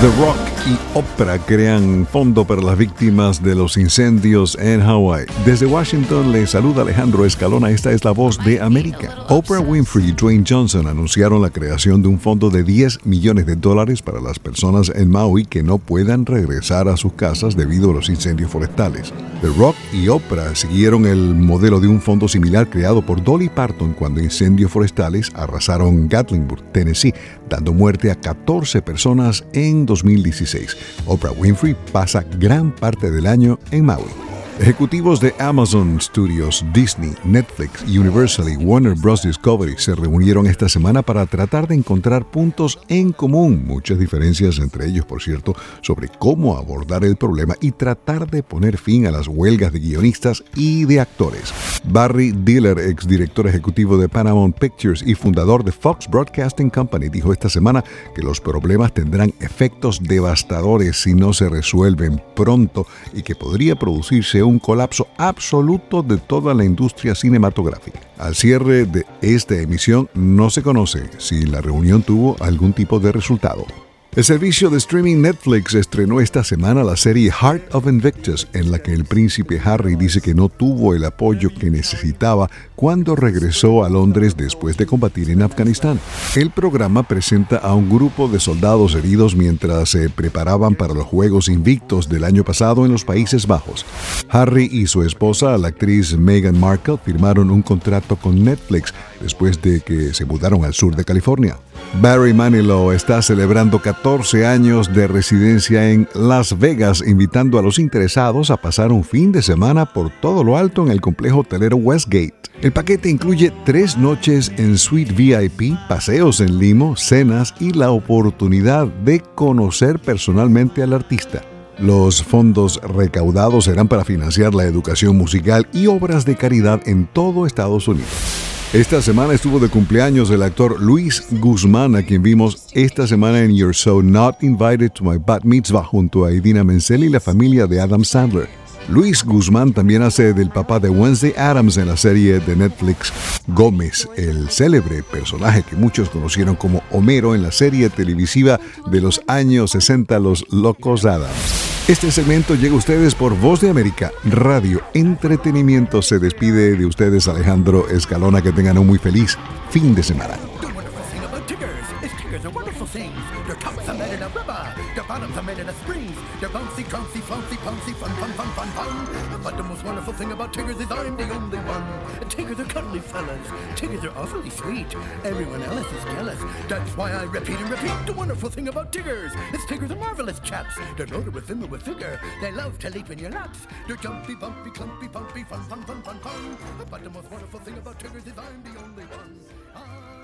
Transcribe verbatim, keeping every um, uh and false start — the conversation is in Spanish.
The Rock y Oprah crean fondo para las víctimas de los incendios en Hawái. Desde Washington le saluda Alejandro Escalona. Esta es la voz de América. Oprah Winfrey y Dwayne Johnson anunciaron la creación de un fondo de diez millones de dólares para las personas en Maui que no puedan regresar a sus casas debido a los incendios forestales. The Rock y Oprah siguieron el modelo de un fondo similar creado por Dolly Parton cuando incendios forestales arrasaron Gatlinburg, Tennessee, dando muerte a catorce personas en dos mil dieciséis. Oprah Winfrey pasa gran parte del año en Maui. Ejecutivos de Amazon Studios, Disney, Netflix, Universal y Warner Bros. Discovery se reunieron esta semana para tratar de encontrar puntos en común, muchas diferencias entre ellos, por cierto, sobre cómo abordar el problema y tratar de poner fin a las huelgas de guionistas y de actores. Barry Diller, exdirector ejecutivo de Paramount Pictures y fundador de Fox Broadcasting Company, dijo esta semana que los problemas tendrán efectos devastadores si no se resuelven pronto y que podría producirse un colapso absoluto de toda la industria cinematográfica. Al cierre de esta emisión no se conoce si la reunión tuvo algún tipo de resultado. El servicio de streaming Netflix estrenó esta semana la serie Heart of Invictus, en la que el príncipe Harry dice que no tuvo el apoyo que necesitaba cuando regresó a Londres después de combatir en Afganistán. El programa presenta a un grupo de soldados heridos mientras se preparaban para los Juegos Invictos del año pasado en los Países Bajos. Harry y su esposa, la actriz Meghan Markle, firmaron un contrato con Netflix después de que se mudaron al sur de California. Barry Manilow está celebrando catorce años de residencia en Las Vegas, invitando a los interesados a pasar un fin de semana por todo lo alto en el complejo hotelero Westgate. El paquete incluye tres noches en Suite V I P, paseos en limo, cenas y la oportunidad de conocer personalmente al artista. Los fondos recaudados serán para financiar la educación musical y obras de caridad en todo Estados Unidos. Esta semana estuvo de cumpleaños el actor Luis Guzmán, a quien vimos esta semana en You're So Not Invited to My Bat Mitzvah junto a Idina Menzel y la familia de Adam Sandler. Luis Guzmán también hace del papá de Wednesday Addams en la serie de Netflix Gómez, el célebre personaje que muchos conocieron como Homero en la serie televisiva de los años sesenta, Los Locos Adams. Este segmento llega a ustedes por Voz de América, Radio Entretenimiento. Se despide de ustedes Alejandro Escalona. Que tengan un muy feliz fin de semana. But the most wonderful thing about Tiggers is I'm the only one. Tiggers are cuddly fellas. Tiggers are awfully sweet. Everyone else is jealous. That's why I repeat and repeat the wonderful thing about Tiggers. Is Tiggers are marvelous chaps. They're loaded with vim and with vigor. They love to leap in your laps. They're jumpy, bumpy, clumpy, pumpy, fun, fun, fun, fun, fun. But the most wonderful thing about Tiggers is I'm the only one. I